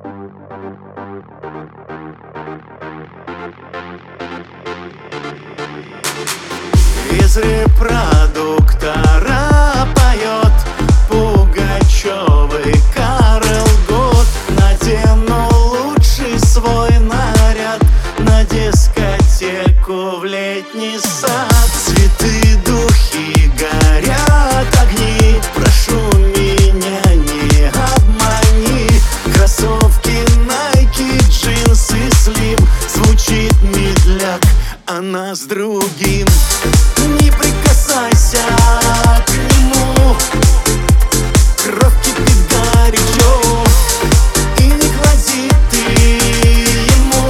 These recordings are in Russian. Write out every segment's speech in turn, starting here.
Из репродуктора поет Пугачёвый Карл Гот. Надену лучший свой наряд на дискотеку в летний сад. Цветы, духи, горят огни, прошу меня, не обмани. Кроссовки, Nike, джинсы, слим. Звучит медляк, она с другим. Не прикасайся к нему, кровь кипит горячо, и не клади ты ему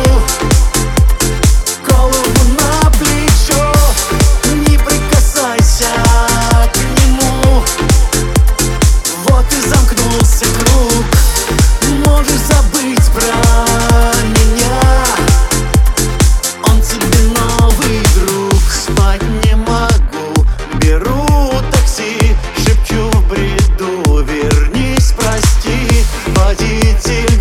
голову на плечо. Не прикасайся к нему, вот и замкнулся круг. Можешь забыть про меня, он тебе новый друг. Спать не могу, беру такси, шепчу в бреду: вернись, прости, водитель.